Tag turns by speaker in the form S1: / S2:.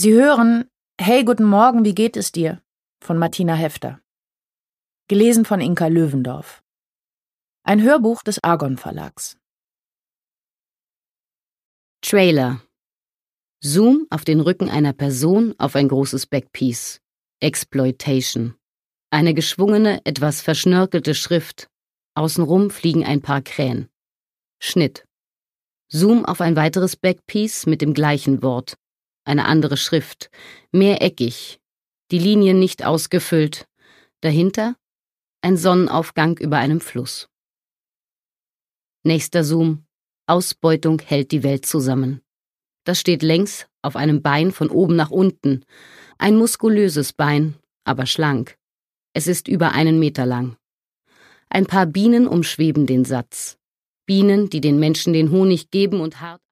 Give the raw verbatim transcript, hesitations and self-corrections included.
S1: Sie hören »Hey, guten Morgen, wie geht es dir?« von Martina Hefter. Gelesen von Inka Löwendorf. Ein Hörbuch des Argon Verlags.
S2: Trailer. Zoom auf den Rücken einer Person auf ein großes Backpiece. Exploitation. Eine geschwungene, etwas verschnörkelte Schrift. Außenrum fliegen ein paar Krähen. Schnitt. Zoom auf ein weiteres Backpiece mit dem gleichen Wort. Eine andere Schrift. Mehreckig. Die Linien nicht ausgefüllt. Dahinter ein Sonnenaufgang über einem Fluss. Nächster Zoom. Ausbeutung hält die Welt zusammen. Das steht längs auf einem Bein von oben nach unten. Ein muskulöses Bein, aber schlank. Es ist über einen Meter lang. Ein paar Bienen umschweben den Satz. Bienen, die den Menschen den Honig geben und hart